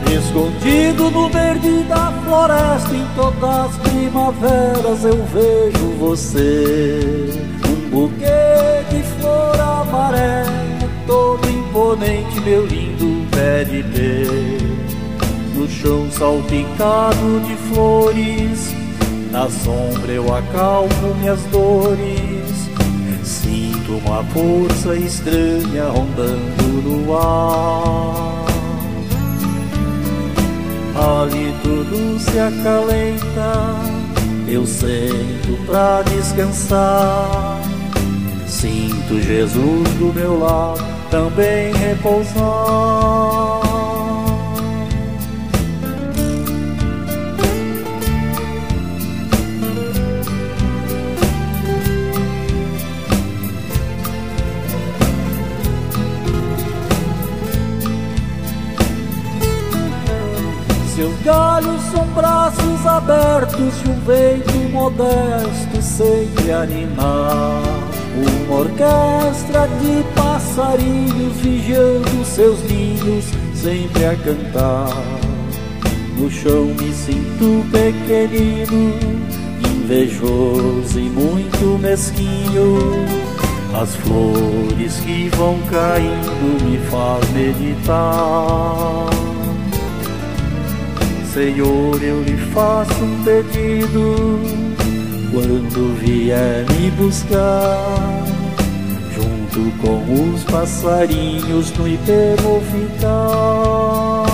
Escondido no verde da floresta, em todas as primaveras eu vejo você. Um buquê de flor amarela, todo imponente, meu lindo pé de pé. No chão salpicado de flores, na sombra eu acalmo minhas dores. Sinto uma força estranha rondando no ar. Ali tudo se acalenta, eu sento pra descansar. Sinto Jesus do meu lado também repousar. Seus galhos são braços abertos de um vento modesto sempre a animar. Uma orquestra de passarinhos vigiando seus ninhos sempre a cantar. No chão me sinto pequenino, invejoso e muito mesquinho. As flores que vão caindo me faz meditar. Senhor, eu lhe faço um pedido, quando vier me buscar, junto com os passarinhos no Ipê vou ficar.